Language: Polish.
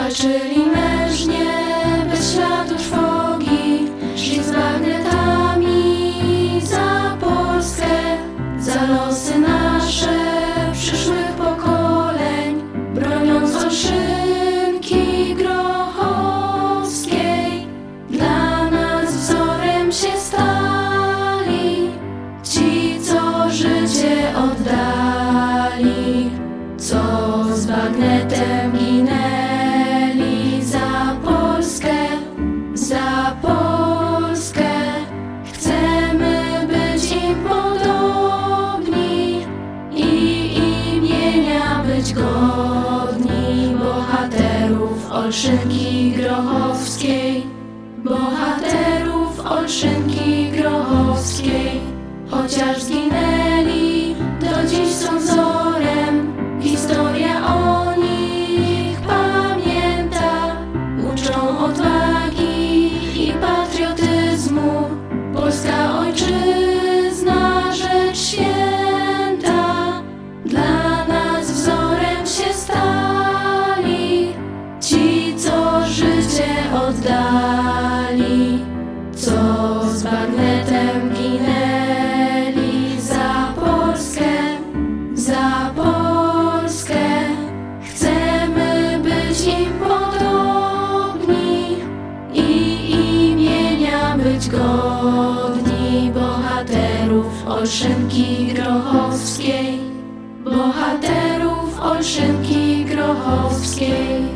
Walczyli mężnie, bez śladu trwogi, szli z bagnetami za Polskę, za losy nasze przyszłych pokoleń, broniąc Olszynki Grochowskiej. Dla nas wzorem się stali ci, co życie oddali, co z bagnetem ginęli za Polskę, za Polskę. Chcemy być im podobni i imienia być godni, bohaterów Olszynki Grochowskiej, bohaterów Olszynki Grochowskiej. Chociaż zginęli, do dziś są wzorem, historia o nich pamięta. Uczą odwagi i patriotyzmu, polska ojczyzna rzecz święta. Dla nas wzorem się stali ci, co życie oddali, co z bagnetem ginęli za Polskę, za Polskę. Chcemy być im podobni i imienia być godni, bohaterów Olszynki Grochowskiej, bohaterów Olszynki Grochowskiej.